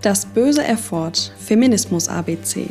Das böse F-Wort, Feminismus ABC.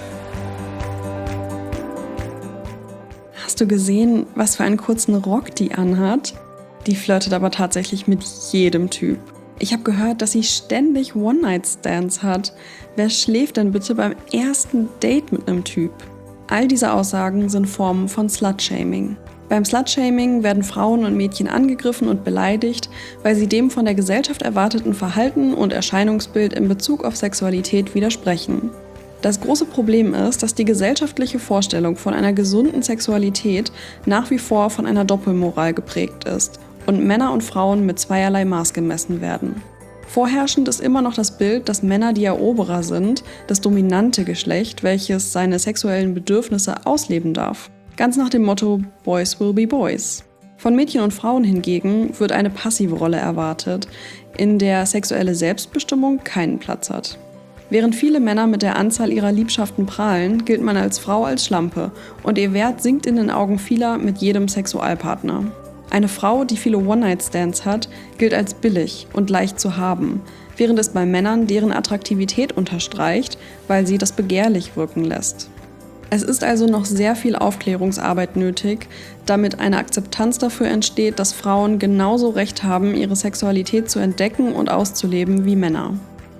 Hast du gesehen, was für einen kurzen Rock die anhat? Die flirtet aber tatsächlich mit jedem Typ. Ich habe gehört, dass sie ständig One-Night-Stands hat. Wer schläft denn bitte beim ersten Date mit einem Typ? All diese Aussagen sind Formen von Slut-Shaming. Beim Slut-Shaming werden Frauen und Mädchen angegriffen und beleidigt, weil sie dem von der Gesellschaft erwarteten Verhalten und Erscheinungsbild in Bezug auf Sexualität widersprechen. Das große Problem ist, dass die gesellschaftliche Vorstellung von einer gesunden Sexualität nach wie vor von einer Doppelmoral geprägt ist und Männer und Frauen mit zweierlei Maß gemessen werden. Vorherrschend ist immer noch das Bild, dass Männer die Eroberer sind, das dominante Geschlecht, welches seine sexuellen Bedürfnisse ausleben darf. Ganz nach dem Motto Boys will be boys. Von Mädchen und Frauen hingegen wird eine passive Rolle erwartet, in der sexuelle Selbstbestimmung keinen Platz hat. Während viele Männer mit der Anzahl ihrer Liebschaften prahlen, gilt man als Frau als Schlampe und ihr Wert sinkt in den Augen vieler mit jedem Sexualpartner. Eine Frau, die viele One-Night-Stands hat, gilt als billig und leicht zu haben, während es bei Männern deren Attraktivität unterstreicht, weil sie das begehrlich wirken lässt. Es ist also noch sehr viel Aufklärungsarbeit nötig, damit eine Akzeptanz dafür entsteht, dass Frauen genauso Recht haben, ihre Sexualität zu entdecken und auszuleben wie Männer.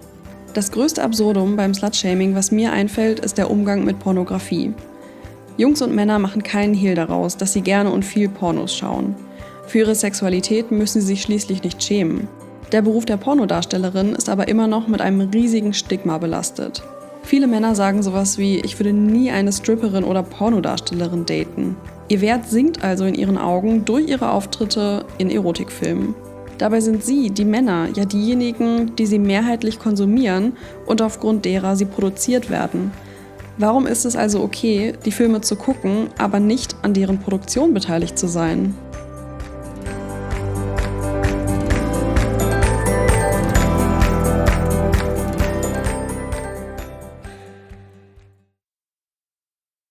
Das größte Absurdum beim Slut-Shaming, was mir einfällt, ist der Umgang mit Pornografie. Jungs und Männer machen keinen Hehl daraus, dass sie gerne und viel Pornos schauen. Für ihre Sexualität müssen sie sich schließlich nicht schämen. Der Beruf der Pornodarstellerin ist aber immer noch mit einem riesigen Stigma belastet. Viele Männer sagen sowas wie, ich würde nie eine Stripperin oder Pornodarstellerin daten. Ihr Wert sinkt also in ihren Augen durch ihre Auftritte in Erotikfilmen. Dabei sind sie, die Männer, ja diejenigen, die sie mehrheitlich konsumieren und aufgrund derer sie produziert werden. Warum ist es also okay, die Filme zu gucken, aber nicht an deren Produktion beteiligt zu sein?